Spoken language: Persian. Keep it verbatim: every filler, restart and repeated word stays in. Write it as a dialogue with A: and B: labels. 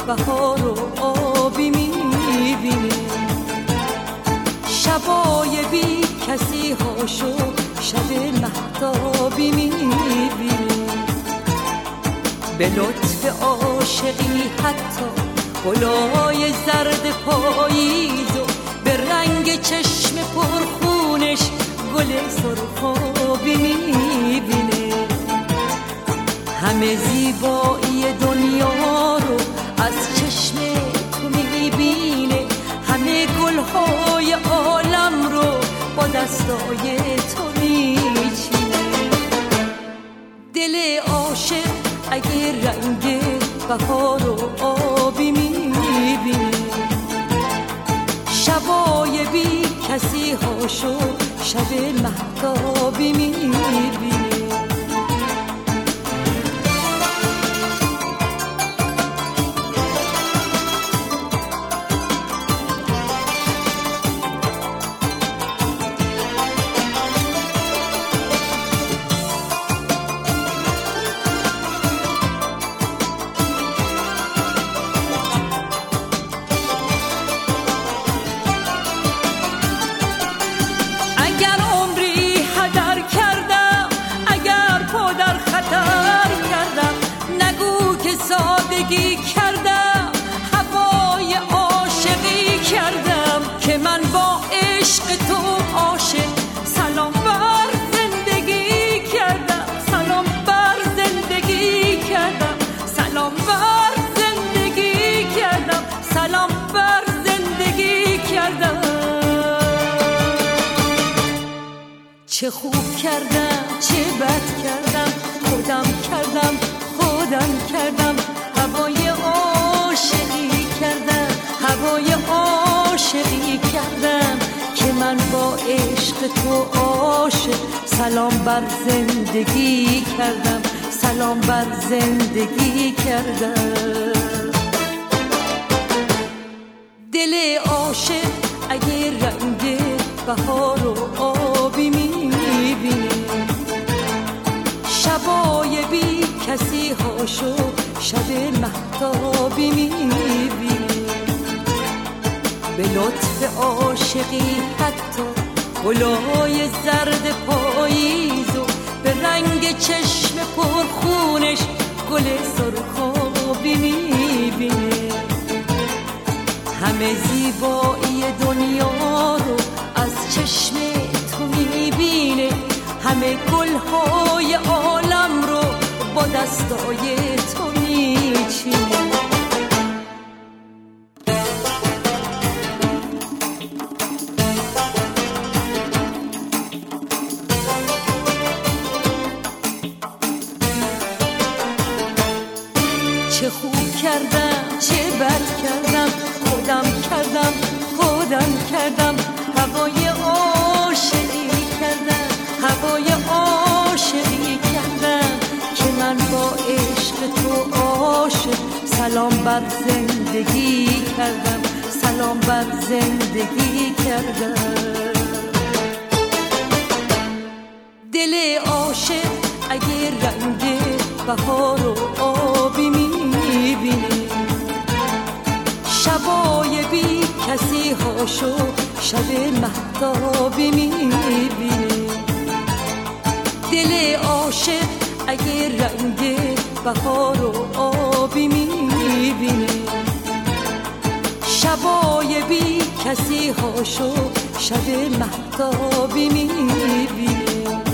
A: بهار و آبی میبینی، شبای بی کسی هاشو شب مهتابی میبینی. به لطف عاشقی حتی گلای زرد پاییز و به رنگ چشم پرخونش گل سرخابی میبینه. همه زیبایی دنیا رو از چشم تو میبینه، همه گلهای عالم رو با دستای تو میچینه. دل عاشق اگه رنگ بهار و آبی میبینه، شبای بی کسی هاشو شب مهتابی میبینه. سادگی کردم، هوای عاشقی کردم که من با عشق تو عاشق. سلام بر زندگی کردم، سلام بر زندگی کردم، سلام بر زندگی کردم، سلام بر زندگی کردم. چه خوب کردم چه بد کردم، خودم کردم خودم کردم. هوای عاشقی کردم، هوای عاشقی کردم که من با عشق تو عاشق. سلام بر زندگی کردم، سلام بر زندگی کردم. دل عاشق اگه رنگ بهار و آبی میبینه، شبای بی کسی هاشو شب مهتابی میبینی. به لطف عاشقی حتی گلای زرد پاییز و به رنگ چشم پرخونش گل سرخابی میبینی. همه زیبایی دنیا رو از چشم تو میبینه، همه گلهای عالم رو با دستای تو میچینه. چه خوب کردم چه بد کردم، خودم کردم خودم کردم. هوای عاشقی کردم، هوای عاشقی کردم که من با عشق تو عاشق. سلام بر زندگی کردم، سلام بر زندگی کردم. دل عاشق اگه رنگ بهار و آبی میبینه، شبای بی کسی هاشو شب مهتابی میبینه. دل عاشق اگه رنگ بهار و آبی میبینه، شبای بی کسی هاشو شب مهتابی میبینه.